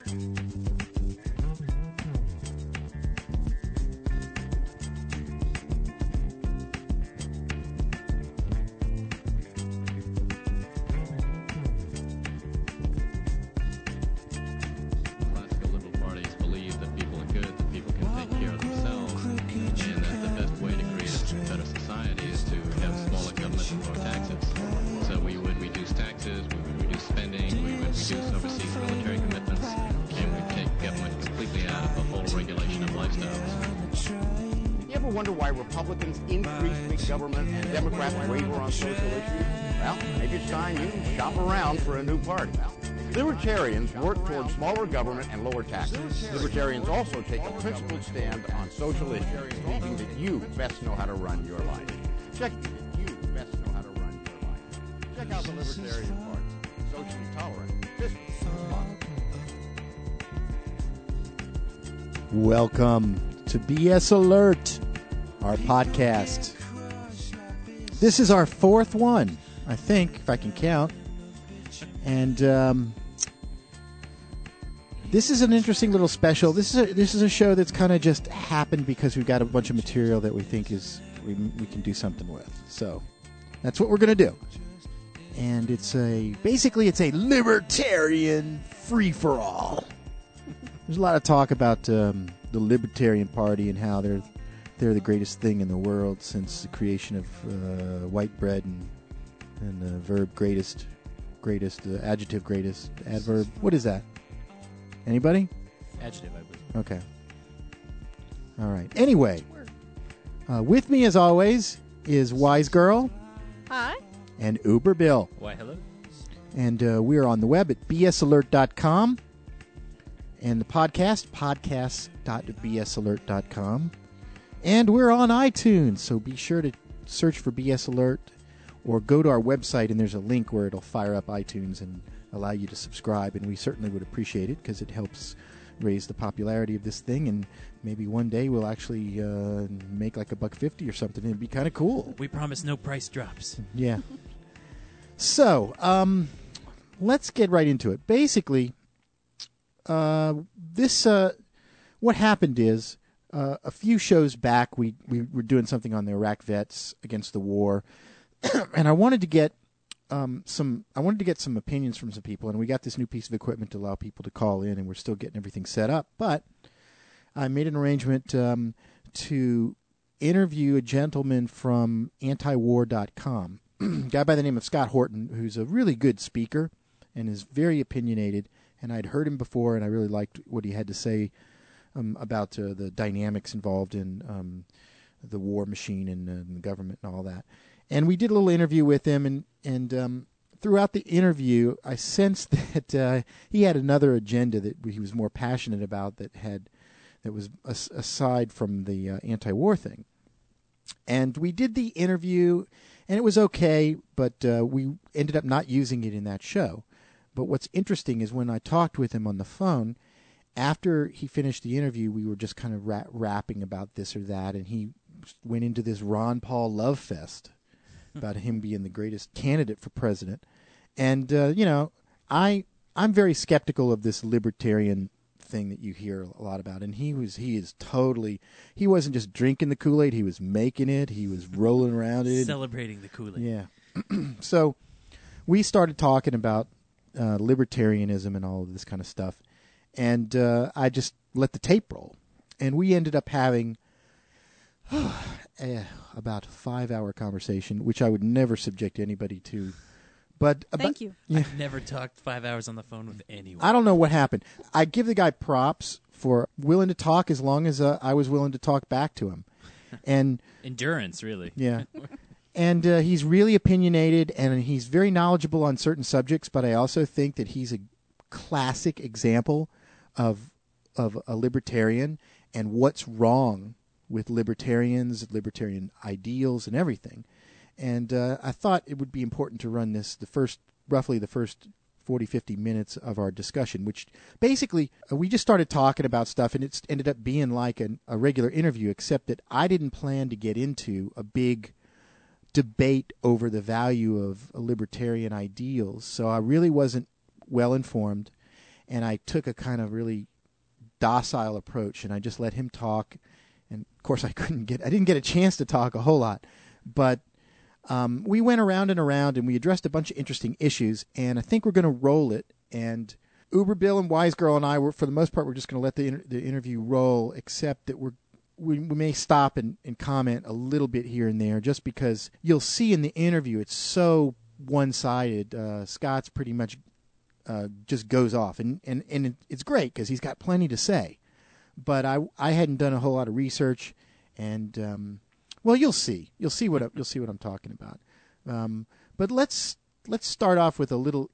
Wonder why Republicans increase big government and Democrats waver on social issues? Well, maybe it's time you shop around for a new party. Libertarians work toward smaller government and lower taxes. Libertarians also take a principled stand on social issues, believing that you best know how to run your life. Check out the Libertarian Party. Socially tolerant, fiscally responsible. Welcome to BS Alert, our podcast. This is our fourth one, I think, if I can count. And this is an interesting little special. This is a show that's kind of just happened because we've got a bunch of material that we think we can do something with. So that's what we're going to do. And it's basically a libertarian free-for-all. There's a lot of talk about the Libertarian Party and how they're the greatest thing in the world since the creation of white bread and the verb greatest, adjective greatest, adverb. What is that? Anybody? Adjective, I believe. Okay. All right. Anyway, with me as always is Wise Girl. Hi. And Uber Bill. Why, hello. And we are on the web at bsalert.com. And the podcasts.bsalert.com. And we're on iTunes, so be sure to search for BS Alert or go to our website, and there's a link where it'll fire up iTunes and allow you to subscribe, and we certainly would appreciate it because it helps raise the popularity of this thing, and maybe one day we'll actually make like $1.50 or something. It'd be kind of cool. We promise no price drops. Yeah. So, let's get right into it. Basically, what happened is a few shows back we were doing something on the Iraq vets against the war, and I wanted to get some opinions from some people, and we got this new piece of equipment to allow people to call in, and we're still getting everything set up. But I made an arrangement to interview a gentleman from antiwar.com, a guy by the name of Scott Horton, who's a really good speaker and is very opinionated. And I'd heard him before, and I really liked what he had to say about the dynamics involved in the war machine and the government and all that. And we did a little interview with him, and throughout the interview, I sensed that he had another agenda that he was more passionate about that was aside from the anti-war thing. And we did the interview, and it was okay, but we ended up not using it in that show. But what's interesting is when I talked with him on the phone, after he finished the interview, we were just kind of rapping about this or that, and he went into this Ron Paul love fest about him being the greatest candidate for president. And, I'm very skeptical of this libertarian thing that you hear a lot about. And he wasn't just drinking the Kool-Aid, he was making it, he was rolling around it. Celebrating the Kool-Aid. Yeah. So we started talking about libertarianism and all of this kind of stuff. And I just let the tape roll. And we ended up having about a 5-hour conversation, which I would never subject anybody to. But Thank you. Yeah. I've never talked 5 hours on the phone with anyone. I don't know what happened. I give the guy props for willing to talk as long as I was willing to talk back to him. And endurance, really. Yeah. And he's really opinionated, and he's very knowledgeable on certain subjects, but I also think that he's a classic example of a libertarian and what's wrong with libertarians, libertarian ideals, and everything. And I thought it would be important to run this roughly the first 40, 50 minutes of our discussion, which basically we just started talking about stuff, and it's ended up being like a regular interview, except that I didn't plan to get into a big debate over the value of libertarian ideals. So I really wasn't well informed. and I took a kind of really docile approach, and I just let him talk. And of course, I didn't get a chance to talk a whole lot, but we went around and around, and we addressed a bunch of interesting issues. And I think we're going to roll it. And Uber Bill and Wise Girl and I were, for the most part, we're just going to let the interview roll, except that we may stop and comment a little bit here and there, just because you'll see in the interview it's so one-sided. Scott's pretty much just goes off, and it's great because he's got plenty to say. But I hadn't done a whole lot of research, and well, you'll see what I'm talking about. But let's start off with a little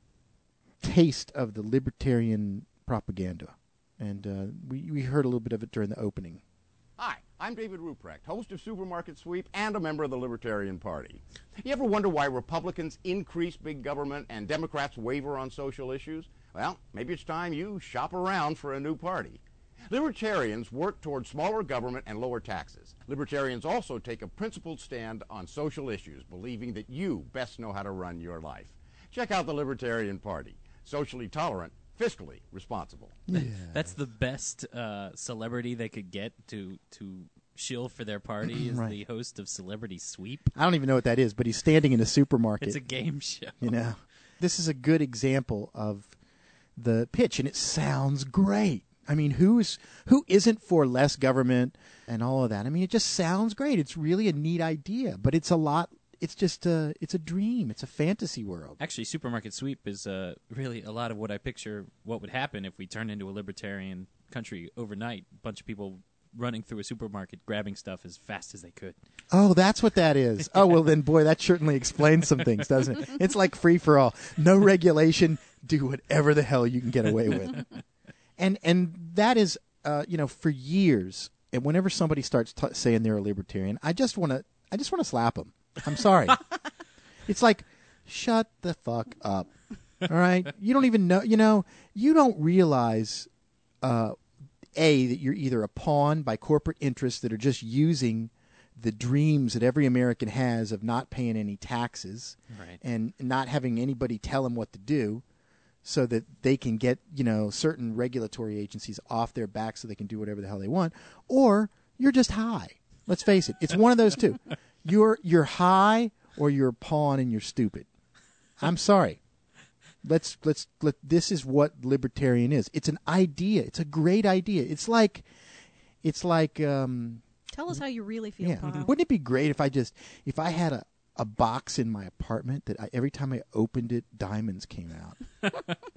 taste of the libertarian propaganda, and we heard a little bit of it during the opening. Hi, I'm David Ruprecht, host of Supermarket Sweep and a member of the Libertarian Party. You ever wonder why Republicans increase big government and Democrats waver on social issues? Well, maybe it's time you shop around for a new party. Libertarians work toward smaller government and lower taxes. Libertarians also take a principled stand on social issues, believing that you best know how to run your life. Check out the Libertarian Party. Socially tolerant, fiscally responsible. Yeah. That's the best celebrity they could get to shill for their party is Right. the host of Celebrity Sweep. I don't even know what that is, but he's standing in a supermarket. It's a game show. You know, this is a good example of the pitch, and it sounds great. I mean, who isn't for less government and all of that? I mean, it just sounds great. It's really a neat idea, but it's a lot. It's just it's a dream. It's a fantasy world. Actually, Supermarket Sweep is really a lot of what I picture what would happen if we turned into a libertarian country overnight. A bunch of people running through a supermarket, grabbing stuff as fast as they could. Oh, that's what that is. Oh, well, then, boy, that certainly explains some things, doesn't it? It's like free for all. No regulation. Do whatever the hell you can get away with. And that is, for years, and whenever somebody starts saying they're a libertarian, I just want to slap them. I'm sorry. It's like, shut the fuck up. All right? You don't even know, you don't realize, that you're either a pawn by corporate interests that are just using the dreams that every American has of not paying any taxes, Right. and not having anybody tell them what to do, so that they can get, certain regulatory agencies off their back so they can do whatever the hell they want, or you're just high. Let's face it. It's one of those two. You're high, or you're a pawn and you're stupid. I'm sorry. This is what libertarian is. It's an idea. It's a great idea. It's like Tell us how you really feel, yeah. Paul. Wouldn't it be great if I had a box in my apartment that every time I opened it, diamonds came out?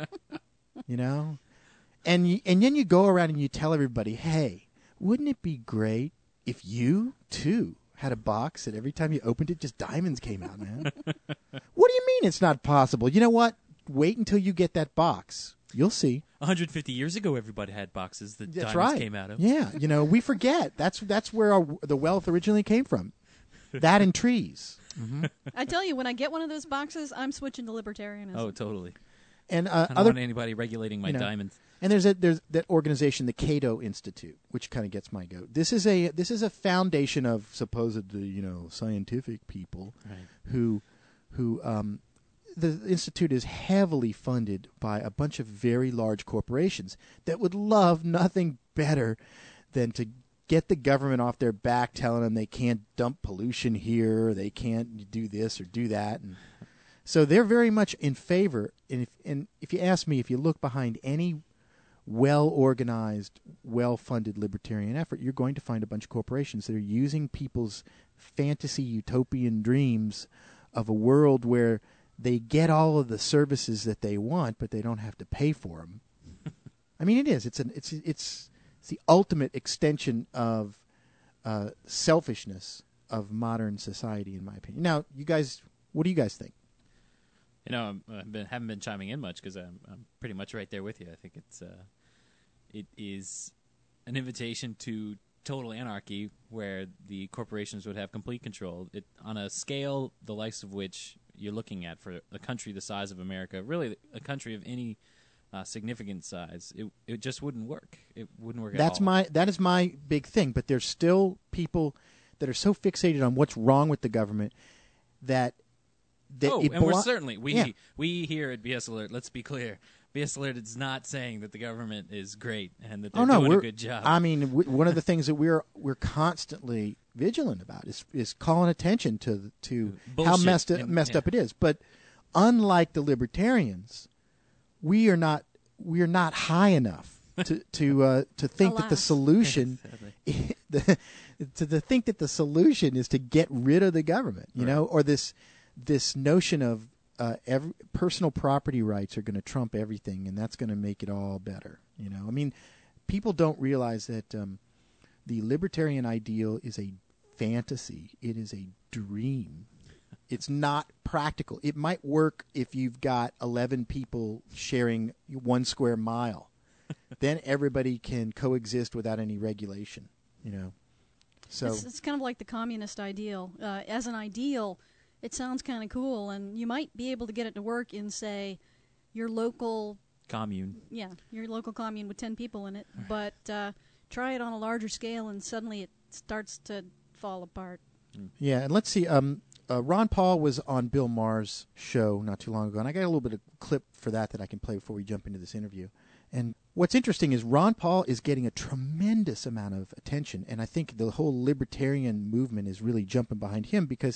And then you go around and you tell everybody, hey, wouldn't it be great if you too had a box that every time you opened it, just diamonds came out, man? What do you mean it's not possible? You know what? Wait until you get that box. You'll see. 150 years ago, everybody had boxes that That's diamonds right. came out of. Yeah, we forget. That's where the wealth originally came from. That and trees. Mm-hmm. I tell you, when I get one of those boxes, I'm switching to libertarianism. Oh, totally. And I don't want anybody regulating my diamonds. And there's that organization, the Cato Institute, which kind of gets my goat. This is a foundation of supposedly scientific people, Right. who the institute is heavily funded by a bunch of very large corporations that would love nothing better than to get the government off their back, telling them they can't dump pollution here, they can't do this or do that, and so they're very much in favor. And if you ask me, if you look behind any well-organized, well-funded libertarian effort, you're going to find a bunch of corporations that are using people's fantasy utopian dreams of a world where they get all of the services that they want, but they don't have to pay for them. I mean, it is. It's the ultimate extension of selfishness of modern society, in my opinion. Now, you guys, what do you guys think? I haven't been chiming in much because I'm pretty much right there with you. I think it is an invitation to total anarchy where the corporations would have complete control. On a scale the likes of which you're looking at for a country the size of America, really a country of any significant size, it just wouldn't work. It wouldn't work at all. That is my big thing. But there's still people that are so fixated on what's wrong with the government that we're certainly we here at BS Alert. Let's be clear. BS Alert is not saying that the government is great and that Oh they're no, doing we're a good job. I mean, one of the things that we're constantly vigilant about is calling attention to how Bullshit. messed up it is. But unlike the libertarians, we are not high enough to think that the Alas. solution Sadly. to think that the solution is to get rid of the government, you know, or this notion of personal property rights are going to trump everything, and that's going to make it all better. You know, I mean, people don't realize that the libertarian ideal is a fantasy. It is a dream. It's not practical. It might work if you've got 11 people sharing 1 square mile. Then everybody can coexist without any regulation, you know. So It's kind of like the communist ideal. As an ideal, it sounds kind of cool, and you might be able to get it to work in, say, your local Commune. your local commune with 10 people in it. But try it on a larger scale, and suddenly it starts to fall apart. yeah, and let's see. Ron Paul was on Bill Maher's show not too long ago, and I got a little bit of clip for that I can play before we jump into this interview. And what's interesting is Ron Paul is getting a tremendous amount of attention, and I think the whole libertarian movement is really jumping behind him because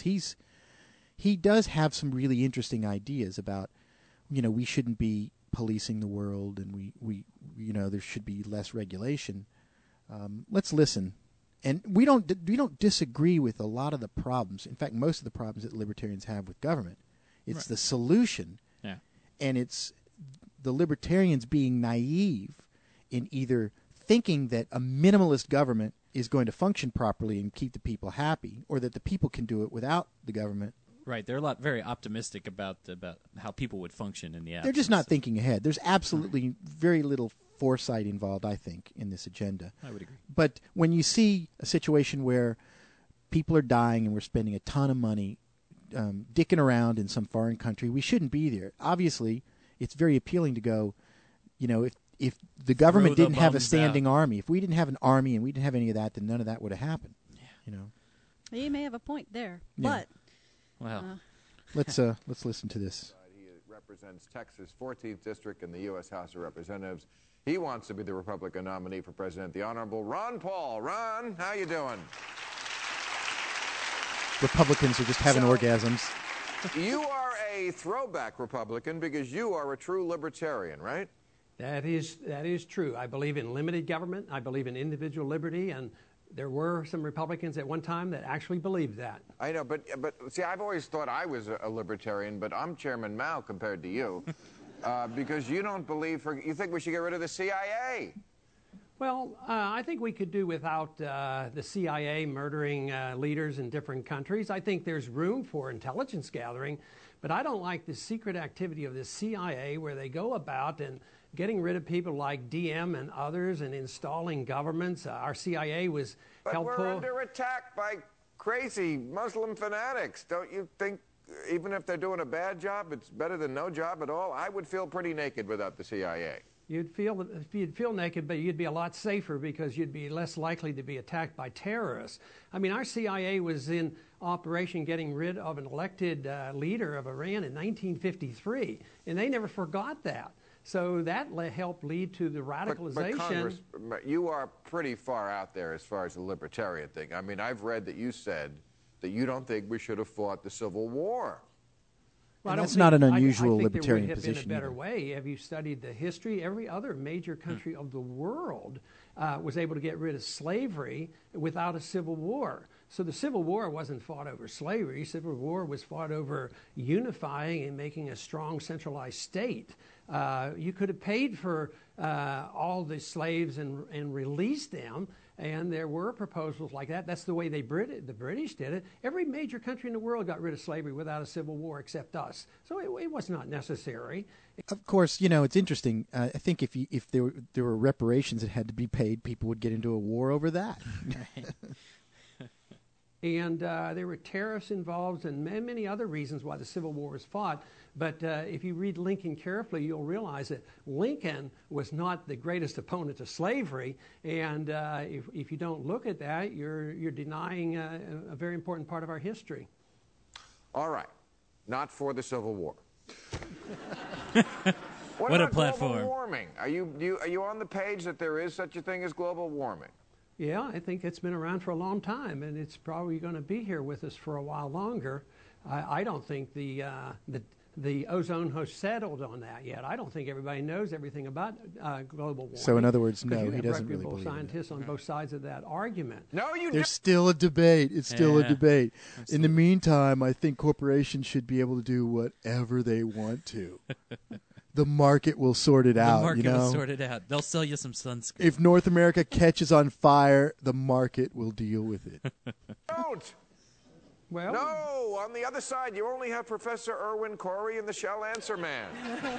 he does have some really interesting ideas about, you know, we shouldn't be policing the world, and we you know, there should be less regulation. Let's listen. And we don't disagree with a lot of the problems. In fact, most of the problems that libertarians have with government. It's the solution. Yeah. And it's the libertarians being naive in either thinking that a minimalist government is going to function properly and keep the people happy, or that the people can do it without the government. Right, they're very optimistic about how people would function in the absence. They're just not thinking ahead. There's absolutely very little foresight involved, I think, in this agenda. I would agree. But when you see a situation where people are dying and we're spending a ton of money dicking around in some foreign country, we shouldn't be there. Obviously, it's very appealing to go, you know, if the government Throw the didn't have a bums standing out. army, if we didn't have an army and we didn't have any of that, then none of that would have happened. Yeah. You know. You may have a point there, Yeah. but Well, Let's listen to this. He represents Texas' 14th District in the U.S. House of Representatives. He wants to be the Republican nominee for president, the Honorable Ron Paul. Ron, how you doing? Republicans are just having orgasms. You are a throwback Republican because you are a true libertarian, right? That is true. I believe in limited government. I believe in individual liberty, and there were some Republicans at one time that actually believed that. I know, but see, I've always thought I was a libertarian, but I'm Chairman Mao compared to you, because you don't believe you think we should get rid of the CIA. Well, I think we could do without the CIA murdering leaders in different countries. I think there's room for intelligence gathering, but I don't like the secret activity of the CIA where they go about and getting rid of people like Diem and others and installing governments. Our CIA was But helpful. we're under attack by crazy Muslim fanatics. Don't you think, even if they're doing a bad job, it's better than no job at all? I would feel pretty naked without the CIA. You'd feel naked, but you'd be a lot safer because you'd be less likely to be attacked by terrorists. I mean, our CIA was in operation getting rid of an elected leader of Iran in 1953, and they never forgot that. So that helped lead to the radicalization. But Congress, you are pretty far out there as far as the libertarian thing. I mean, I've read that you said that you don't think we should have fought the Civil War. Well, And I don't that's not an think- unusual I think libertarian there would have position been a better either. way. Have you studied the history? Every other major country of the world was able to get rid of slavery without a civil war. So the Civil War wasn't fought over slavery. Civil War was fought over unifying and making a strong centralized state. You could have paid for all the slaves and released them, and there were proposals like that. That's the way the British did it. Every major country in the world got rid of slavery without a civil war except us. So it was not necessary. Of course, you know, it's interesting. I think if there were reparations that had to be paid, people would get into a war over that. And there were tariffs involved and many other reasons why the Civil War was fought. But if you read Lincoln carefully, you'll realize that Lincoln was not the greatest opponent to slavery. And if you don't look at that, you're denying a very important part of our history. All right, not for the Civil War. What What a about platform. global warming? Are you on the page that there is such a thing as global warming? Yeah, I think it's been around for a long time, and it's probably going to be here with us for a while longer. I don't think the ozone has settled on that yet. I don't think everybody knows everything about global warming. So in other words, 'Cause no, you he have doesn't really reputable believe in it. scientists on both sides of that argument. No, you There's still a debate. It's still a Yeah, debate. In absolutely. the meantime, I think corporations should be able to do whatever they want to. The market will sort it out. The market you know? will sort it out. They'll sell you some sunscreen. If North America catches on fire, the market will deal with it. don't. Well, No, on the other side, you only have Professor Irwin Corey and the Shell Answer Man.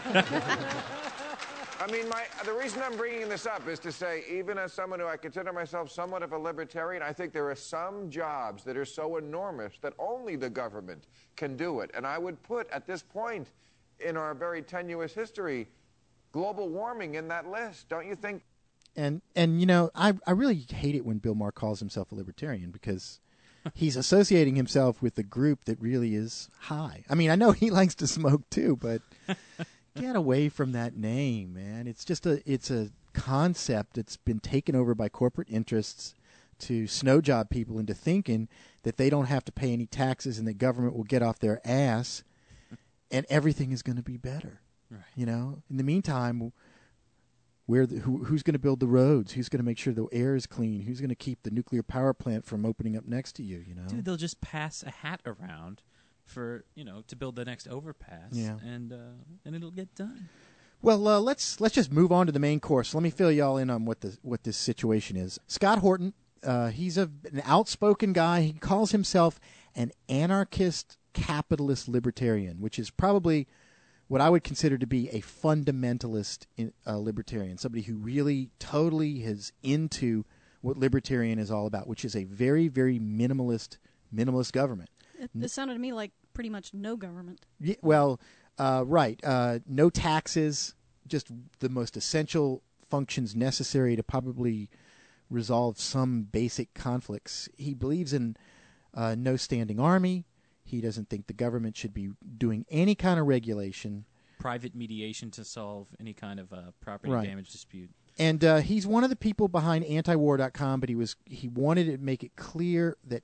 I mean, the reason I'm bringing this up is to say, even as someone who I consider myself somewhat of a libertarian, I think there are some jobs that are so enormous that only the government can do it. And I would put, at this point in our very tenuous history, global warming in that list. Don't you think? And you know, I really hate it when Bill Maher calls himself a libertarian because he's associating himself with a group that really is high. I mean, I know he likes to smoke too, but get away from that name, man. It's a concept that's been taken over by corporate interests to snow job people into thinking that they don't have to pay any taxes and the government will get off their ass and everything is going to be better. Right. You know, in the meantime, who's going to build the roads? Who's going to make sure the air is clean? Who's going to keep the nuclear power plant from opening up next to you? You know, Dude, they'll just pass a hat around for to build the next overpass. Yeah. and it'll get done. Well, let's just move on to the main course. Let me fill y'all in on what this situation is. Scott Horton, he's an outspoken guy. He calls himself an anarchist capitalist libertarian, which is probably what I would consider to be a fundamentalist libertarian, somebody who really totally is into what libertarian is all about, which is a very, very minimalist government. It sounded to me like pretty much no government. Yeah, well, right. No taxes, just the most essential functions necessary to probably resolve some basic conflicts. He believes in no standing army. He doesn't think the government should be doing any kind of regulation. Private mediation to solve any kind of property Right. damage dispute. And he's one of the people behind antiwar.com, but he wanted to make it clear that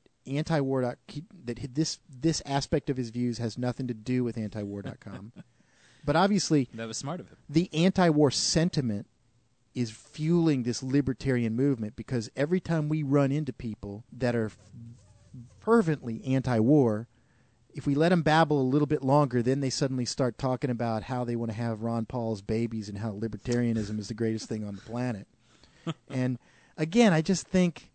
this aspect of his views has nothing to do with antiwar.com. But obviously, That was smart of him. the anti-war sentiment is fueling this libertarian movement because every time we run into people that are fervently anti-war, if we let them babble a little bit longer, then they suddenly start talking about how they want to have Ron Paul's babies and how libertarianism is the greatest thing on the planet. And again, I just think,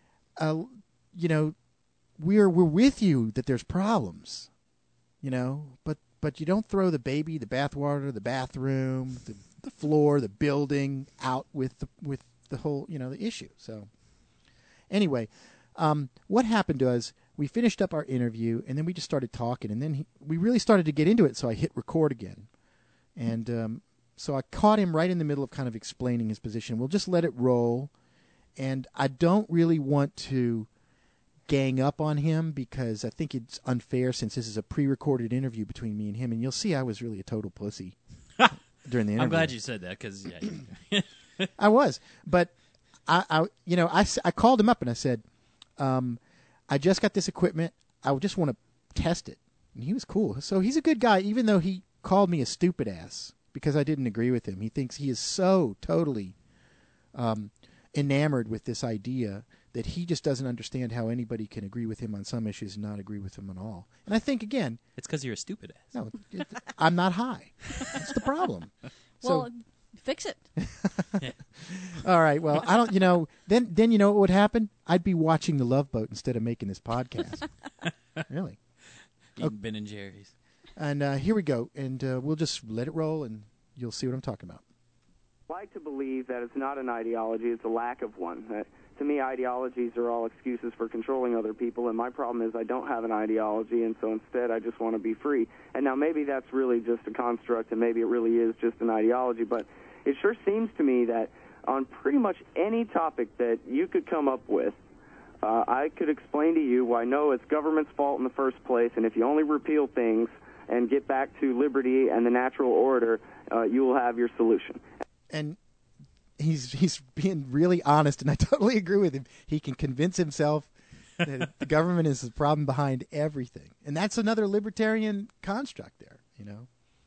we're with you that there's problems, but you don't throw the baby, the bathwater, the bathroom, the floor, the building out with the whole, the issue. So anyway, what happened to us? We finished up our interview, and then we just started talking, and then we really started to get into it, so I hit record again. And so I caught him right in the middle of kind of explaining his position. We'll just let it roll, and I don't really want to gang up on him because I think it's unfair since this is a pre-recorded interview between me and him, and you'll see I was really a total pussy during the interview. I'm glad you said that because I was, but I called him up and I said, I just got this equipment. I just want to test it. And he was cool. So he's a good guy, even though he called me a stupid ass because I didn't agree with him. He thinks he is so totally enamored with this idea that he just doesn't understand how anybody can agree with him on some issues and not agree with him on all. And I think, again, it's because you're a stupid ass. no, I'm not high. That's the problem. Well, fix it. All right. Well, I don't. Then you know what would happen? I'd be watching The Love Boat instead of making this podcast. Really. Eating Ben and Jerry's. And here we go. And we'll just let it roll, and you'll see what I'm talking about. I like to believe that it's not an ideology; it's a lack of one. To me, ideologies are all excuses for controlling other people, and my problem is I don't have an ideology, and so instead I just want to be free. And now maybe that's really just a construct, and maybe it really is just an ideology, but it sure seems to me that on pretty much any topic that you could come up with, I could explain to you why, no, it's government's fault in the first place, and if you only repeal things and get back to liberty and the natural order, you will have your solution. And he's being really honest, and I totally agree with him. He can convince himself that the government is the problem behind everything, and that's another libertarian construct there, you know.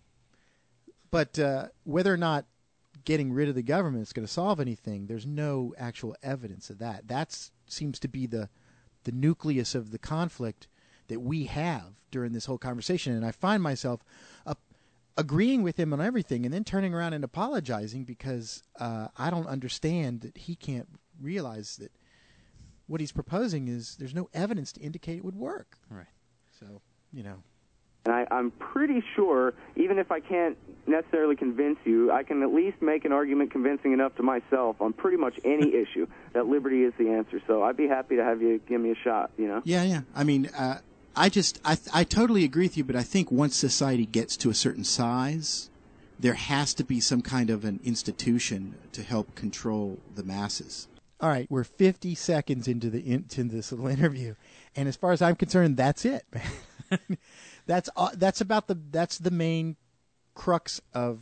But whether or not getting rid of the government is going to solve anything, there's no actual evidence of that. That seems to be the nucleus of the conflict that we have during this whole conversation, and I find myself agreeing with him on everything and then turning around and apologizing because I don't understand that he can't realize that what he's proposing is there's no evidence to indicate it would work. Right. So, you know. And I'm pretty sure, even if I can't necessarily convince you, I can at least make an argument convincing enough to myself on pretty much any issue that liberty is the answer. So I'd be happy to have you give me a shot, you know? Yeah. I mean, I totally agree with you, but I think once society gets to a certain size, there has to be some kind of an institution to help control the masses. All right, we're 50 seconds into this little interview, and as far as I'm concerned, that's it, man. that's the main crux of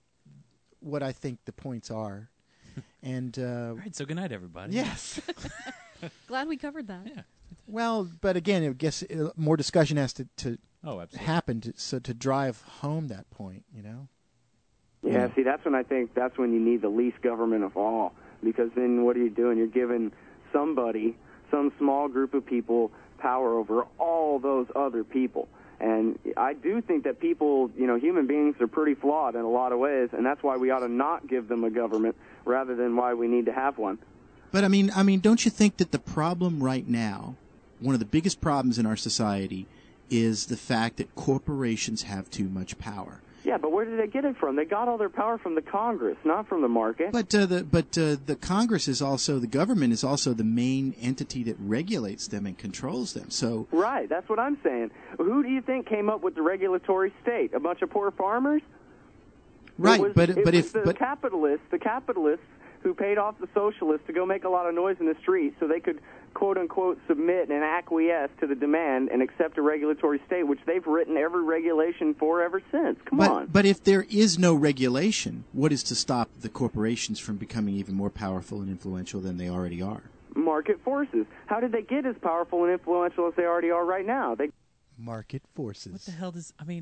what I think the points are. And all right, so good night, everybody. Yes. Glad we covered that. Yeah. Well, but again, I guess more discussion has to happen to drive home that point, you know? Yeah, see, that's when you need the least government of all, because then what are you doing? You're giving somebody, some small group of people, power over all those other people. And I do think that people, you know, human beings are pretty flawed in a lot of ways, and that's why we ought to not give them a government rather than why we need to have one. But I mean, don't you think that the problem right now, one of the biggest problems in our society, is the fact that corporations have too much power? Yeah, but where did they get it from? They got all their power from the Congress, not from the market. But the Congress is also, the government is also the main entity that regulates them and controls them. So right, that's what I'm saying. Who do you think came up with the regulatory state? A bunch of poor farmers? Right, it was the capitalists who paid off the socialists to go make a lot of noise in the streets so they could, quote-unquote, submit and acquiesce to the demand and accept a regulatory state, which they've written every regulation for ever since. Come on. But if there is no regulation, what is to stop the corporations from becoming even more powerful and influential than they already are? Market forces. How did they get as powerful and influential as they already are right now? Market forces. What the hell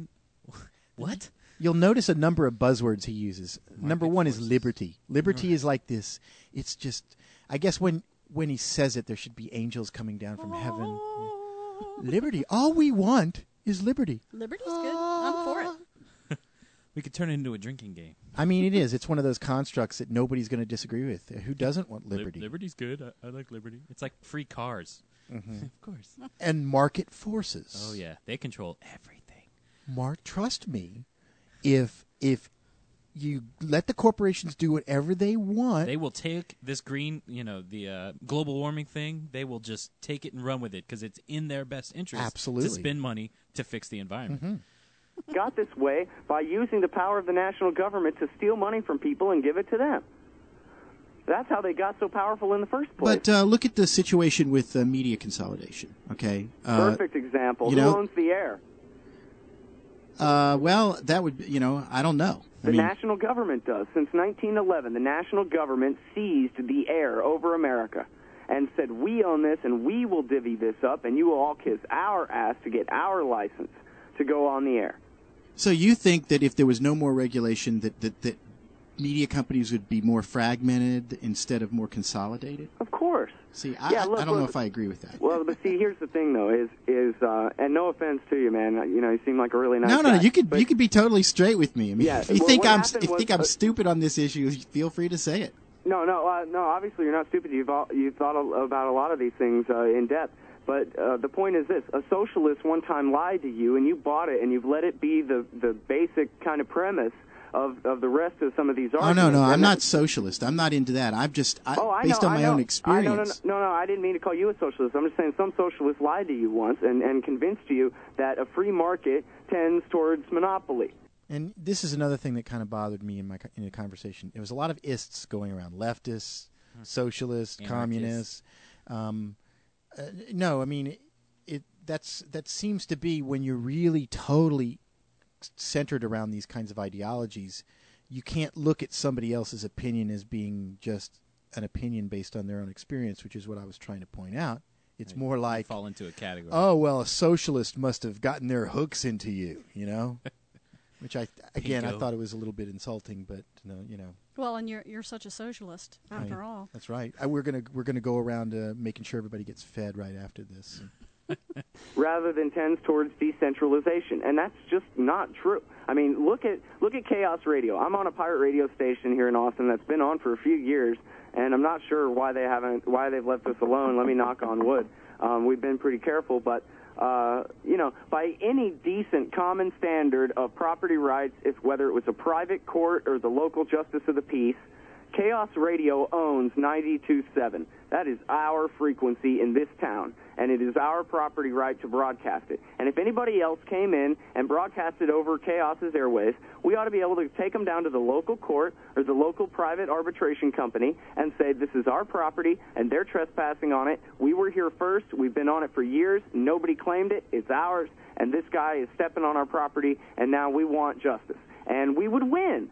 what? You'll notice a number of buzzwords he uses. Number one is liberty. Liberty is like this. It's just, I guess when he says it, there should be angels coming down from heaven. Liberty. All we want is liberty. Liberty's good. I'm for it. We could turn it into a drinking game. I mean, it is. It's one of those constructs that nobody's going to disagree with. Who doesn't want liberty? Liberty's good. I like liberty. It's like free cars. Mm-hmm. Of course. And market forces. Oh, yeah. They control everything. Mark, trust me. If you let the corporations do whatever they want, they will take this green, the global warming thing. They will just take it and run with it because it's in their best interest Absolutely. to spend money to fix the environment. Mm-hmm. Got this way by using the power of the national government to steal money from people and give it to them. That's how they got so powerful in the first place. But look at the situation with media consolidation. Okay, perfect example. Who owns the air? Well, that would, I don't know. The national government does. Since 1911, the national government seized the air over America and said, we own this and we will divvy this up and you will all kiss our ass to get our license to go on the air. So you think that if there was no more regulation that media companies would be more fragmented instead of more consolidated? Of course. See, I don't know if I agree with that. Well, but see, here's the thing, though, is and no offense to you, man. You seem like a really nice guy. No, you could be totally straight with me. I mean, yeah, if you think I'm stupid on this issue, feel free to say it. No. Obviously, you're not stupid. You've thought about a lot of these things in depth. But the point is this: a socialist one time lied to you, and you bought it, and you've let it be the basic kind of premise of the rest of some of these arguments. Oh, no, I'm not socialist. I'm not into that. Based on my own experience. No, I didn't mean to call you a socialist. I'm just saying some socialists lied to you once and convinced you that a free market tends towards monopoly. And this is another thing that kind of bothered me in the conversation. There was a lot of ists going around: leftists, socialists, communists. No, I mean, that seems to be when you're really totally centered around these kinds of ideologies, you can't look at somebody else's opinion as being just an opinion based on their own experience, which is what I was trying to point out. It's more You like, fall into a category. oh, well, a socialist must have gotten their hooks into you, you know? Which I Pinko. thought it was a little bit insulting, but you know. Well, and you're such a socialist after all. That's right. We're gonna go around making sure everybody gets fed right after this. Rather than tends towards decentralization, and that's just not true. I mean, look at Chaos Radio. I'm on a pirate radio station here in Austin that's been on for a few years, and I'm not sure why they've left us alone. Let me knock on wood. We've been pretty careful, but by any decent common standard of property rights, whether it was a private court or the local justice of the peace, Chaos Radio owns 92.7. That is our frequency in this town, and it is our property right to broadcast it. And if anybody else came in and broadcasted over Chaos's airwaves, we ought to be able to take them down to the local court or the local private arbitration company and say, this is our property, and they're trespassing on it. We were here first. We've been on it for years. Nobody claimed it. It's ours, and this guy is stepping on our property, and now we want justice. And we would win.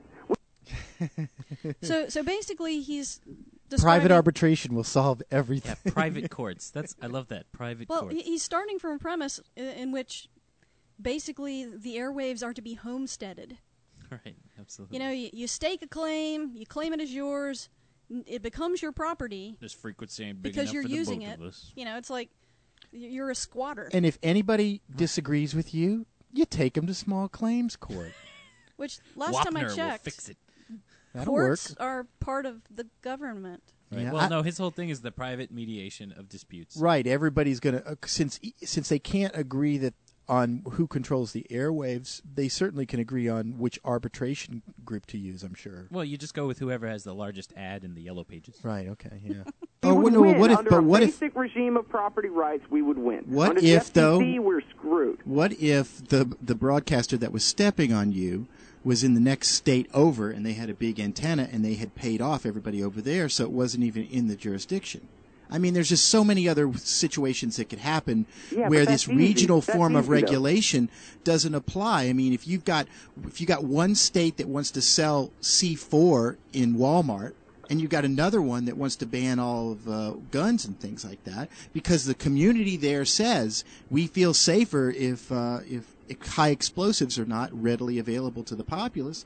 So basically, he's Private describing- arbitration will solve everything. Yeah, private courts. I love that. Private Well, courts. he's starting from a premise in which basically the airwaves are to be homesteaded. Right, absolutely. You know, you stake a claim, you claim it as yours, it becomes your property This frequency ain't big because enough you're for the using both it. of us. You know, it's like you're a squatter. And if anybody disagrees with you, you take them to small claims court. Which last time I Wapner will checked, fix it. That'll work. courts are part of the government. Right. Yeah, Well, no, his whole thing is the private mediation of disputes. Right. Everybody's going to since they can't agree that on who controls the airwaves, they certainly can agree on which arbitration group to use, I'm sure. Well, you just go with whoever has the largest ad in the yellow pages. Right, okay, yeah. We would win. What if Under but a what if basic regime of property rights, we would win. What Under if, the though- FCC, we're screwed. What if the broadcaster that was stepping on you was in the next state over and they had a big antenna and they had paid off everybody over there, so it wasn't even in the jurisdiction? I mean, there's just so many other situations that could happen Yeah, where but this that's easy. regional That's form of easy, though. regulation doesn't apply. I mean, if you got one state that wants to sell C4 in Walmart, and you've got another one that wants to ban all of guns and things like that, because the community there says we feel safer if high explosives are not readily available to the populace.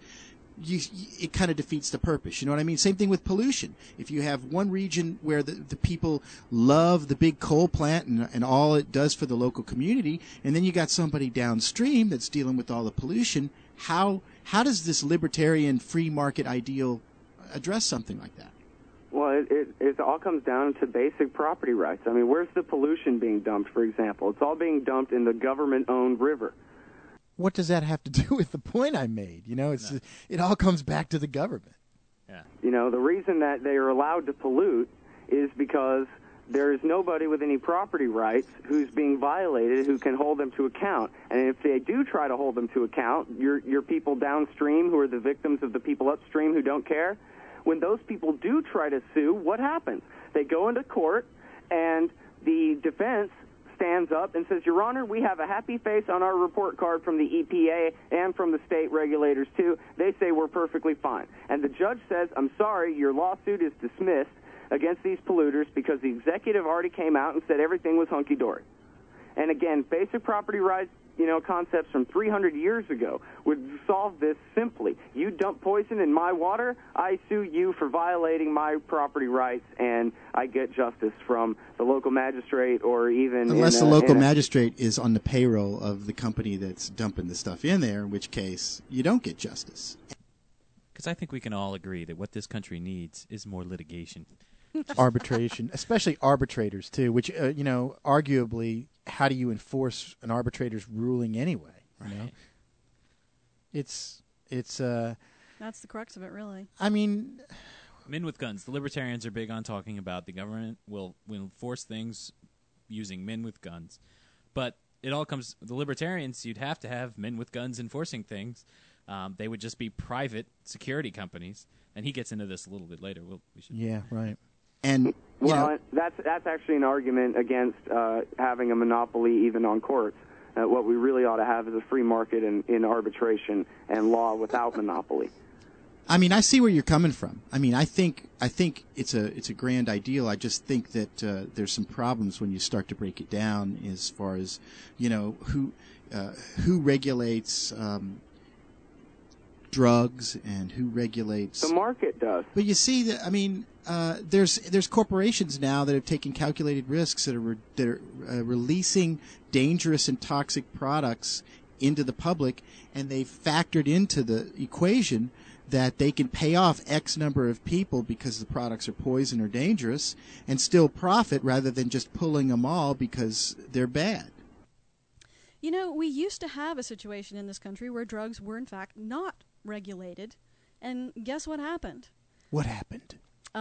It kind of defeats the purpose. You know what I mean? Same thing with pollution. If you have one region where the people love the big coal plant and all it does for the local community, and then you got somebody downstream that's dealing with all the pollution, how does this libertarian free market ideal address something like that? Well, it all comes down to basic property rights. I mean, where's the pollution being dumped, for example? It's all being dumped in the government-owned river. What does that have to do with the point I made? You know, it all comes back to the government. Yeah. You know, the reason that they are allowed to pollute is because there is nobody with any property rights who's being violated who can hold them to account. And if they do try to hold them to account, your people downstream who are the victims of the people upstream who don't care, when those people do try to sue, what happens? They go into court, and the defense stands up and says, Your Honor, we have a happy face on our report card from the EPA and from the state regulators, too. They say we're perfectly fine. And the judge says, I'm sorry, your lawsuit is dismissed against these polluters because the executive already came out and said everything was hunky-dory. And again, basic property rights, concepts from 300 years ago would solve this simply. You dump poison in my water, I sue you for violating my property rights, and I get justice from the local magistrate or even... Unless the local magistrate is on the payroll of the company that's dumping the stuff in there, in which case you don't get justice. Because I think we can all agree that what this country needs is more litigation. Arbitration, especially arbitrators, too, which, arguably, how do you enforce an arbitrator's ruling anyway? You know? It's That's the crux of it, really. I mean... Men with guns. The libertarians are big on talking about the government will enforce things using men with guns. But it all comes... The libertarians, you'd have to have men with guns enforcing things. They would just be private security companies. And he gets into this a little bit later. We should... Yeah, right. And that's actually an argument against having a monopoly even on courts. What we really ought to have is a free market in arbitration and law without monopoly. I mean, I see where you're coming from. I mean, I think it's a grand ideal. I just think that there's some problems when you start to break it down as far as, who regulates drugs and who regulates. The market does. But you see that, I mean, there's corporations now that have taken calculated risks that are releasing dangerous and toxic products into the public, and they've factored into the equation that they can pay off X number of people because the products are poison or dangerous and still profit rather than just pulling them all because they're bad. We used to have a situation in this country where drugs were in fact not regulated, and guess what happened? What happened?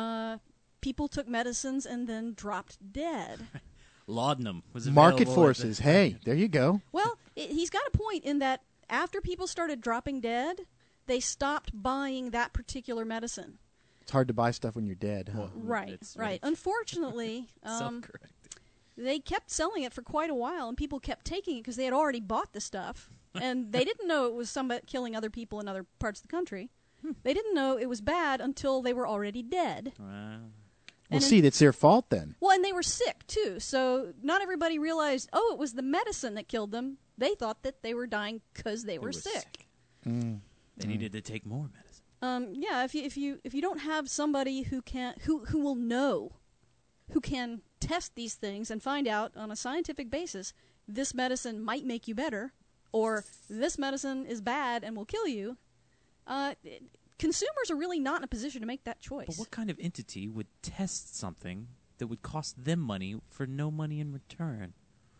People took medicines and then dropped dead. Laudanum was Market available forces. Hey, there you go. Well, he's got a point in that after people started dropping dead, they stopped buying that particular medicine. It's hard to buy stuff when you're dead, huh? Right. Unfortunately, self-corrected. They kept selling it for quite a while, and people kept taking it because they had already bought the stuff, and they didn't know it was somebody killing other people in other parts of the country. They didn't know it was bad until they were already dead. Wow. Well, see, that's their fault then. Well, and they were sick, too, so not everybody realized, it was the medicine that killed them. They thought that they were dying because they were sick. They needed to take more medicine. If you don't have somebody who will know, who can test these things and find out on a scientific basis, this medicine might make you better, or this medicine is bad and will kill you, consumers are really not in a position to make that choice. But what kind of entity would test something that would cost them money for no money in return?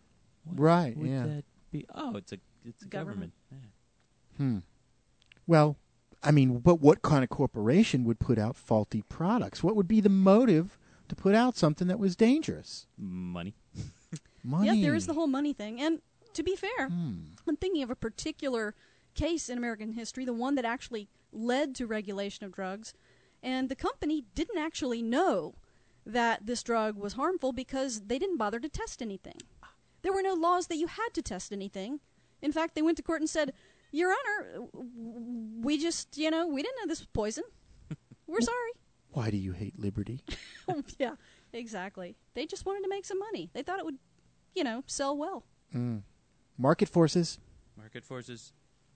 What would that be? Oh, it's a government. Yeah. Well, I mean, but what kind of corporation would put out faulty products? What would be the motive to put out something that was dangerous? Money. Money. Yeah, there is the whole money thing. And to be fair, I'm thinking of a particular case in American history, the one that actually led to regulation of drugs, and the company didn't actually know that this drug was harmful because they didn't bother to test anything. There were no laws that you had to test anything. In fact, they went to court and said, Your Honor, we just, we didn't know this was poison. We're sorry. Why do you hate liberty? Yeah, exactly. They just wanted to make some money. They thought it would, sell well. Market forces. Market forces.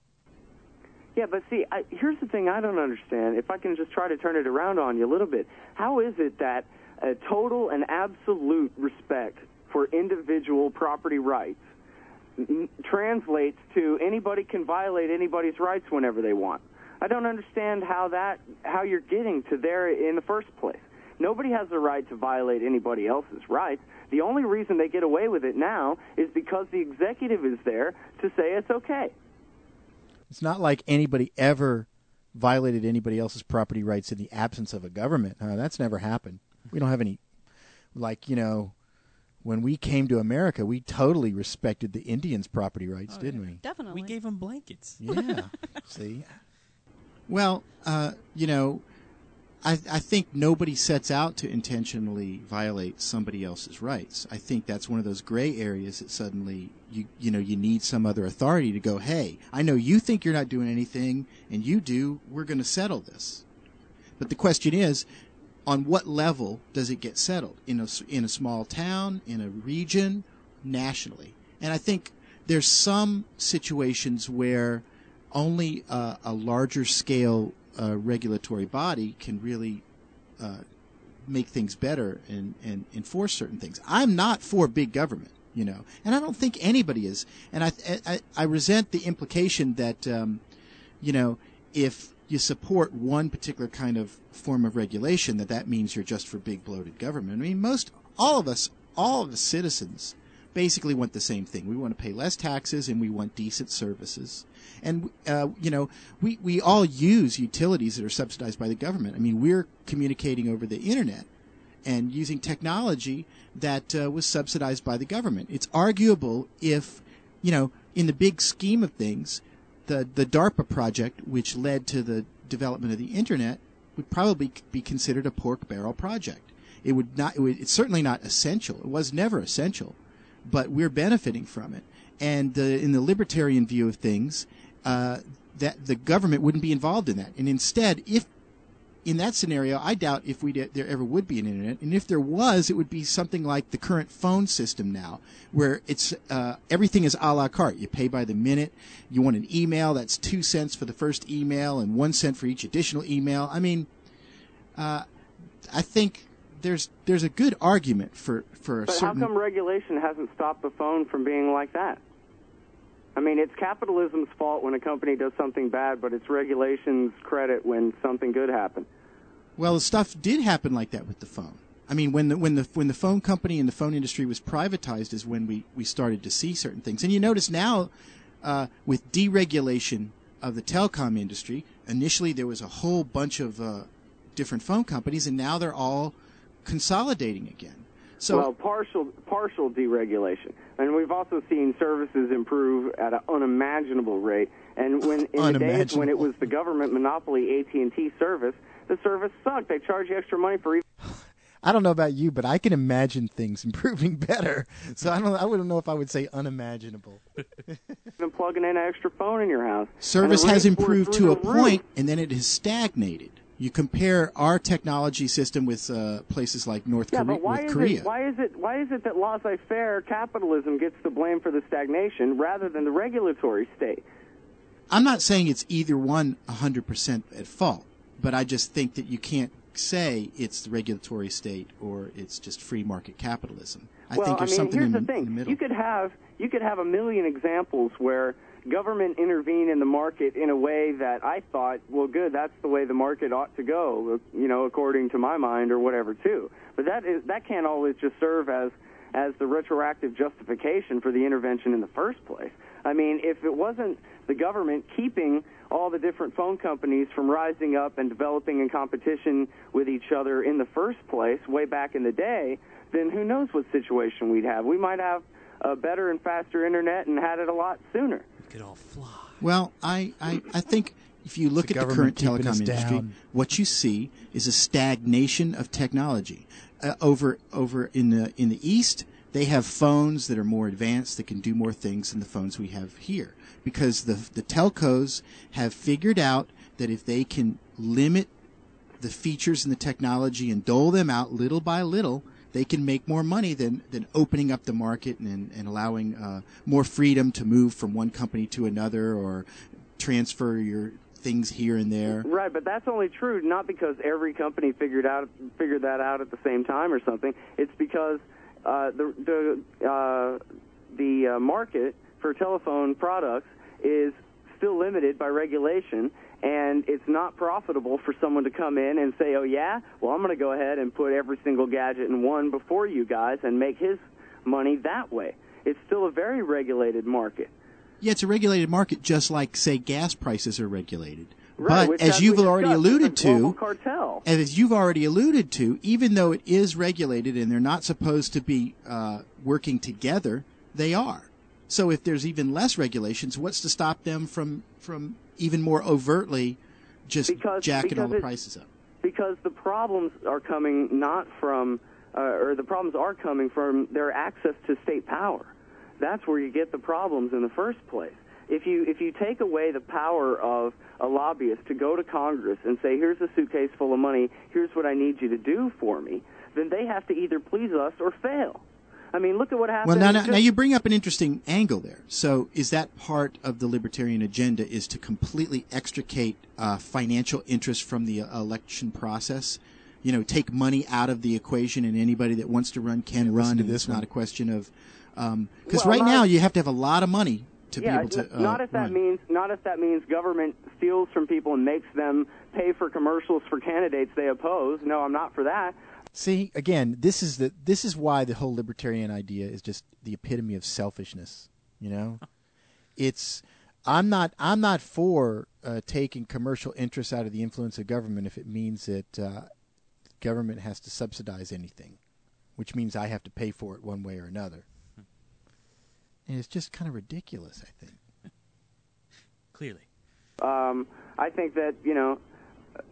Yeah, but see, here's the thing I don't understand. If I can just try to turn it around on you a little bit, how is it that a total and absolute respect for individual property rights translates to anybody can violate anybody's rights whenever they want? I don't understand how you're getting to there in the first place. Nobody has the right to violate anybody else's rights. The only reason they get away with it now is because the executive is there to say it's okay. It's not like anybody ever violated anybody else's property rights in the absence of a government. That's never happened. We don't have any, when we came to America, we totally respected the Indians' property rights, didn't we? Definitely. We gave them blankets. Yeah. See? Well, I think nobody sets out to intentionally violate somebody else's rights. I think that's one of those gray areas that suddenly you need some other authority to go, hey, I know you think you're not doing anything, and you do. We're going to settle this. But the question is, on what level does it get settled? In a small town, in a region, nationally? And I think there's some situations where only a larger scale regulatory body can really make things better and enforce certain things. I'm not for big government, and I don't think anybody is. And I resent the implication that, if you support one particular kind of form of regulation, that means you're just for big bloated government. I mean, all of us citizens basically want the same thing. We want to pay less taxes and we want decent services. And, we all use utilities that are subsidized by the government. I mean, we're communicating over the internet and using technology that was subsidized by the government. It's arguable if, in the big scheme of things, the DARPA project, which led to the development of the internet, would probably be considered a pork barrel project. It's certainly not essential. It was never essential, but we're benefiting from it. And in the libertarian view of things, that the government wouldn't be involved in that. And instead, if in that scenario, I doubt if there ever would be an internet. And if there was, it would be something like the current phone system now, where it's everything is a la carte. You pay by the minute. You want an email, that's 2 cents for the first email and 1 cent for each additional email. I mean, I think there's a good argument for a But certain. how come regulation hasn't stopped the phone from being like that? I mean, it's capitalism's fault when a company does something bad, but it's regulation's credit when something good happens. Well, the stuff did happen like that with the phone. I mean, when the phone company and the phone industry was privatized is when we started to see certain things. And you notice now, with deregulation of the telecom industry, initially there was a whole bunch of different phone companies, and now they're all consolidating again. So, well, partial deregulation, and we've also seen services improve at an unimaginable rate. And when in the days when it was the government monopoly AT&T service, the service sucked. They charge you extra money for even. I don't know about you, but I can imagine things improving better. So I wouldn't know if I would say unimaginable. Even plugging in an extra phone in your house. Service has improved to a point, and then it has stagnated. You compare our technology system with places like North Korea. But why is it that laissez-faire capitalism gets the blame for the stagnation rather than the regulatory state? I'm not saying it's either one 100% at fault, but I just think that you can't say it's the regulatory state or it's just free market capitalism. I think there's something here's in the thing. the middle. You could have a million examples where government intervened in the market in a way that I thought, well, good, that's the way the market ought to go, according to my mind or whatever, too. But that can't always just serve as the retroactive justification for the intervention in the first place. I mean, if it wasn't the government keeping all the different phone companies from rising up and developing in competition with each other in the first place, way back in the day, then who knows what situation we'd have. We might have a better and faster internet and had it a lot sooner. Could all fly. Well, I think if you look at the current telecom industry, what you see is a stagnation of technology. Over in the East, they have phones that are more advanced that can do more things than the phones we have here, because the telcos have figured out that if they can limit the features and the technology and dole them out little by little, they can make more money than opening up the market and allowing more freedom to move from one company to another or transfer your things here and there. Right, but that's only true not because every company figured that out at the same time or something. It's because the market for telephone products is still limited by regulation, and it's not profitable for someone to come in and say, oh, yeah, well, I'm going to go ahead and put every single gadget in one before you guys and make his money that way. It's still a very regulated market. Yeah, it's a regulated market just like, say, gas prices are regulated. Right, but as you've already alluded to, cartel. and as you've already alluded to, even though it is regulated and they're not supposed to be working together, they are. So if there's even less regulations, what's to stop them from even more overtly just jacking all the prices up? Because the problems are coming not from, or the problems are coming from their access to state power. That's where you get the problems in the first place. If you take away the power of a lobbyist to go to Congress and say, here's a suitcase full of money, here's what I need you to do for me, then they have to either please us or fail. I mean, look at what happened. Well, now you bring up an interesting angle there. So is that part of the libertarian agenda, is to completely extricate financial interest from the election process? Take money out of the equation, and anybody that wants to run can run, and it's not a question of... Because now you have to have a lot of money to be able to not if that means government steals from people and makes them pay for commercials for candidates they oppose. No, I'm not for that. See, again, this is why the whole libertarian idea is just the epitome of selfishness. It's I'm not for taking commercial interests out of the influence of government if it means that government has to subsidize anything, which means I have to pay for it one way or another. And it's just kind of ridiculous, I think. Clearly. I think that,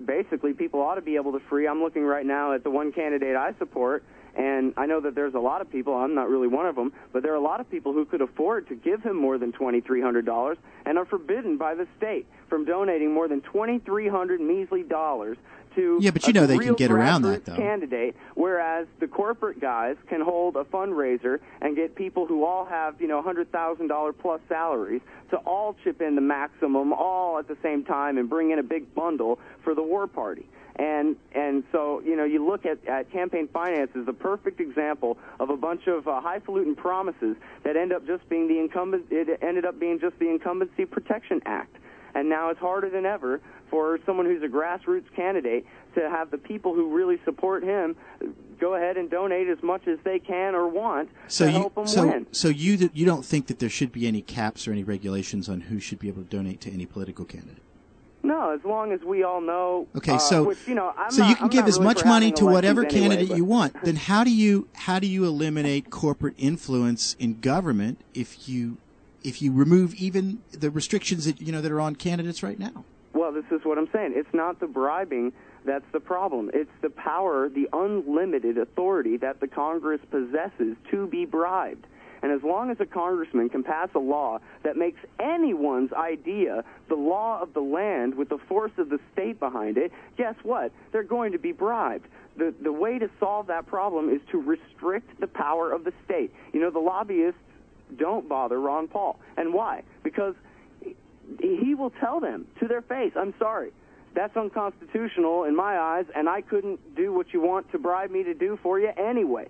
basically people ought to be able to free. I'm looking right now at the one candidate I support, and I know that there's a lot of people, I'm not really one of them, but there are a lot of people who could afford to give him more than $2,300 and are forbidden by the state from donating more than $2,300 measly dollars to Yeah, but you know a they can real get around that, grassroots though. candidate, whereas the corporate guys can hold a fundraiser and get people who all have, $100,000 plus salaries to all chip in the maximum all at the same time and bring in a big bundle for the war party. And so, you look at campaign finance as the perfect example of a bunch of highfalutin promises that end up just being it ended up being just the Incumbency Protection Act. And now it's harder than ever for someone who's a grassroots candidate to have the people who really support him go ahead and donate as much as they can or want to help him win. So you don't think that there should be any caps or any regulations on who should be able to donate to any political candidate? No, as long as we all know. Okay, so which, you can give as much money to whatever candidate you want. Then how do you eliminate corporate influence in government if you remove even the restrictions that are on candidates right now? Well, this is what I'm saying. It's not the bribing that's the problem. It's the power, the unlimited authority that the Congress possesses to be bribed. And as long as a congressman can pass a law that makes anyone's idea the law of the land with the force of the state behind it, guess what? They're going to be bribed. The way to solve that problem is to restrict the power of the state. The lobbyists don't bother Ron Paul. And why? Because he will tell them to their face, I'm sorry, that's unconstitutional in my eyes, and I couldn't do what you want to bribe me to do for you anyway.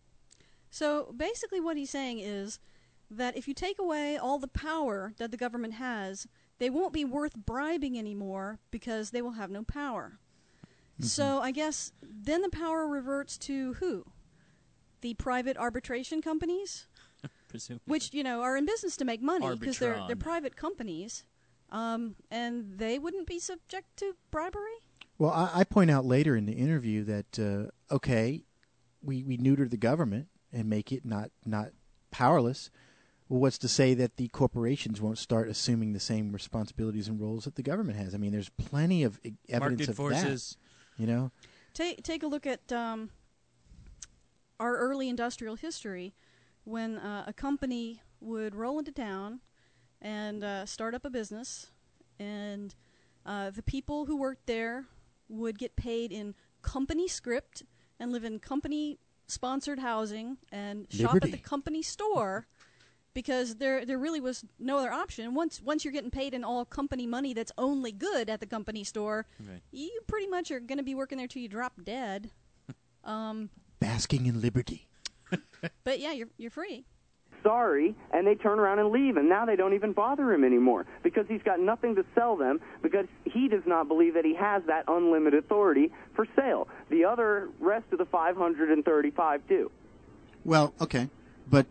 So basically what he's saying is that if you take away all the power that the government has, they won't be worth bribing anymore because they will have no power. Mm-hmm. So I guess then the power reverts to who? The private arbitration companies? Presumably. Which, are in business to make money because they're Arbitron. private companies, and they wouldn't be subject to bribery? Well, I point out later in the interview that, we neuter the government and make it not powerless. Well, what's to say that the corporations won't start assuming the same responsibilities and roles that the government has? I mean, there's plenty of evidence Market of forces. that. Take a look at our early industrial history when a company would roll into town and start up a business, and the people who worked there would get paid in company script and live in company-sponsored housing and shop at the company store because there really was no other option. Once you're getting paid in all company money that's only good at the company store, Right. you pretty much are going to be working there till you drop dead. Basking in liberty. But yeah, you're free. Sorry, and they turn around and leave, and now they don't even bother him anymore because he's got nothing to sell them because he does not believe that he has that unlimited authority for sale. The rest of the 535 do. Well, okay, but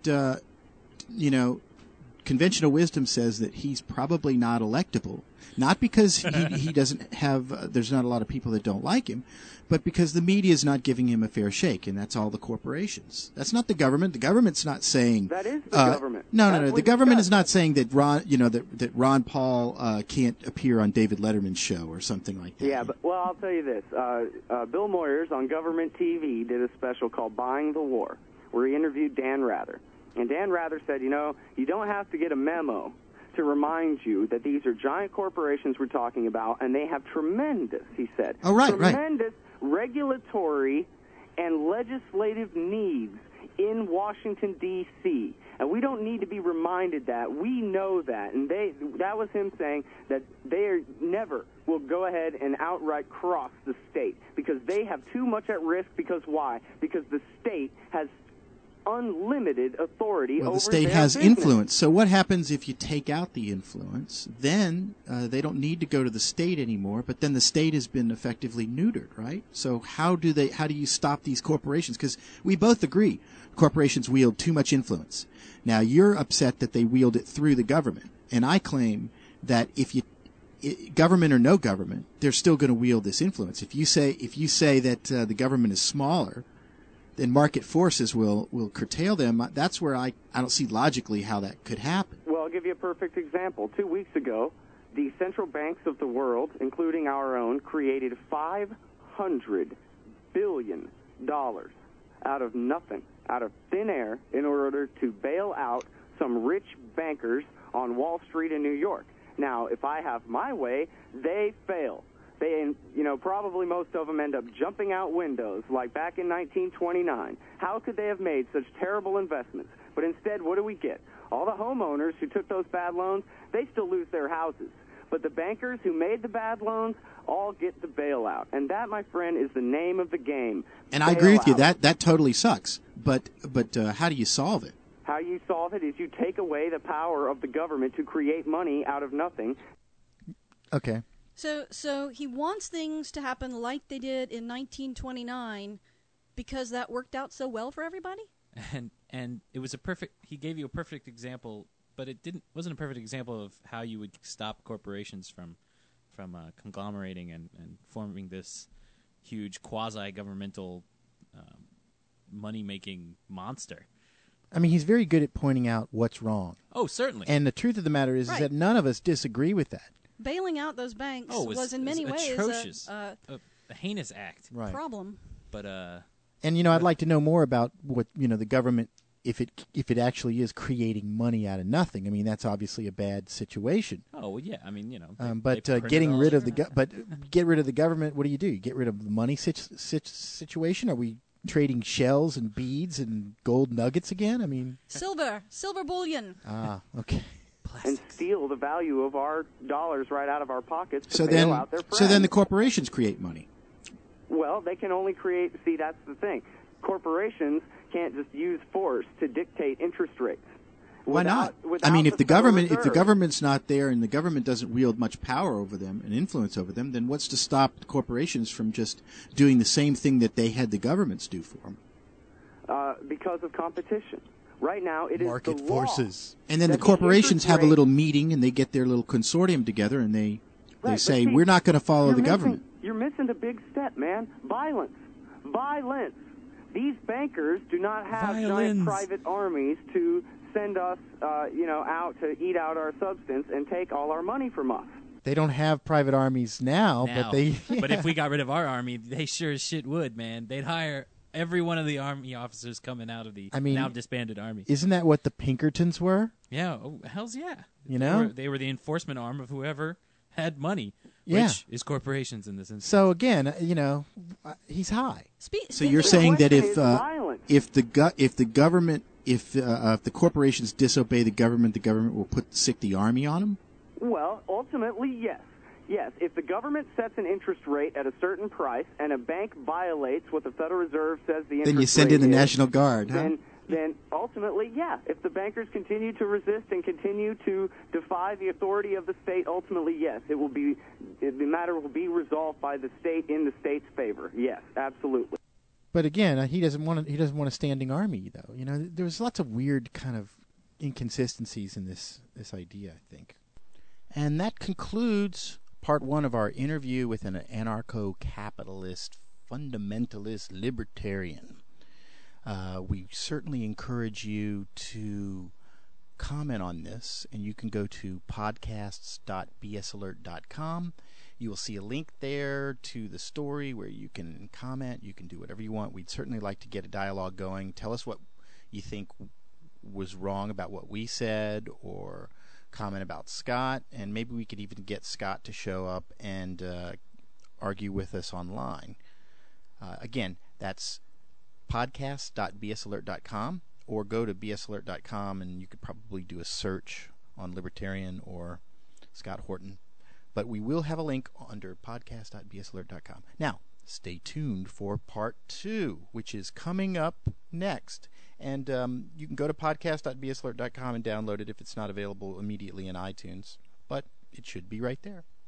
conventional wisdom says that he's probably not electable, not because he doesn't have. There's not a lot of people that don't like him, but because the media is not giving him a fair shake, and that's all the corporations. That's not the government. The government's not saying that is the government. No. The government is not saying that that Ron Paul can't appear on David Letterman's show or something like that. Yeah, but I'll tell you this: Bill Moyers on government TV did a special called "Buying the War," where he interviewed Dan Rather, and Dan Rather said, you don't have to get a memo to remind you that these are giant corporations we're talking about, and they have tremendous, he said, tremendous regulatory and legislative needs in Washington, D.C., and we don't need to be reminded that. We know that, and that was him saying that they never will go ahead and outright cross the state because they have too much at risk. Because why? Because the state has unlimited authority over the state their has business. influence. So what happens if you take out the influence? Then they don't need to go to the state anymore, but then the state has been effectively neutered, right? So how do you stop these corporations? Because we both agree corporations wield too much influence. Now you're upset that they wield it through the government, and I claim that government or no government, they're still going to wield this influence. If you say that the government is smaller, then market forces will curtail them. That's where I don't see logically how that could happen. Well, I'll give you a perfect example. 2 weeks ago, the central banks of the world, including our own, created $500 billion out of nothing, out of thin air, in order to bail out some rich bankers on Wall Street in New York. Now, if I have my way, they fail. They, probably most of them end up jumping out windows, like back in 1929. How could they have made such terrible investments? But instead, what do we get? All the homeowners who took those bad loans, they still lose their houses. But the bankers who made the bad loans all get the bailout. And that, my friend, is the name of the game. And I agree with you. That totally sucks. But how do you solve it? How you solve it is you take away the power of the government to create money out of nothing. Okay. So he wants things to happen like they did in 1929 because that worked out so well for everybody? And it was he gave you a perfect example, but it wasn't a perfect example of how you would stop corporations from conglomerating and forming this huge quasi-governmental money-making monster. I mean, he's very good at pointing out what's wrong. Oh, certainly. And the truth of the matter is that none of us disagree with that. Bailing out those banks was in many ways atrocious. A heinous act. Right. Problem. But and I'd like to know more about what the government, if it actually is creating money out of nothing. I mean, that's obviously a bad situation. Oh well, yeah. I mean, getting rid of get rid of the government. What do? You get rid of the money situation? Are we trading shells and beads and gold nuggets again? I mean, silver bullion. Ah, okay. And steal the value of our dollars right out of our pockets to So bail out their friends. So then the corporations create money. Well, they can only create. See, that's the thing. Corporations can't just use force to dictate interest rates. Why not? I mean, if the government's not there and the government doesn't wield much power over them and influence over them, then what's to stop the corporations from just doing the same thing that they had the governments do for them? Because of competition. Right now, it market is the law. forces. And then the corporations have a little meeting and they get their little consortium together and they say, we're not going to follow the government. You're missing a big step, man. Violence. These bankers do not have giant private armies to send us, out to eat out our substance and take all our money from us. They don't have private armies now. But they. Yeah. But if we got rid of our army, they sure as shit would, man. They'd hire every one of the army officers coming out of the now disbanded army. Isn't that what the Pinkertons were? Yeah, hell's yeah. They were the enforcement arm of whoever had money, which is corporations in this instance. So again, he's high. So you're saying that if the corporations disobey the government will stick the army on them? Well, ultimately, yes. Yes, if the government sets an interest rate at a certain price and a bank violates what the Federal Reserve says the interest rate is, then you send in the National Guard, huh? Then ultimately, yeah. If the bankers continue to resist and continue to defy the authority of the state, ultimately, yes, the matter will be resolved by the state in the state's favor. Yes, absolutely. But again, he doesn't want a standing army, though. There's lots of weird kind of inconsistencies in this idea, I think. And that concludes part one of our interview with an anarcho-capitalist, fundamentalist, libertarian. We certainly encourage you to comment on this, and you can go to podcasts.bsalert.com. You will see a link there to the story where you can comment. You can do whatever you want. We'd certainly like to get a dialogue going. Tell us what you think was wrong about what we said, or comment about Scott, and maybe we could even get Scott to show up and argue with us online. Again, that's podcast.bsalert.com, or go to bsalert.com and you could probably do a search on Libertarian or Scott Horton. But we will have a link under podcast.bsalert.com. Now, stay tuned for part 2, which is coming up next. And you can go to podcast.bsalert.com and download it if it's not available immediately in iTunes. But it should be right there.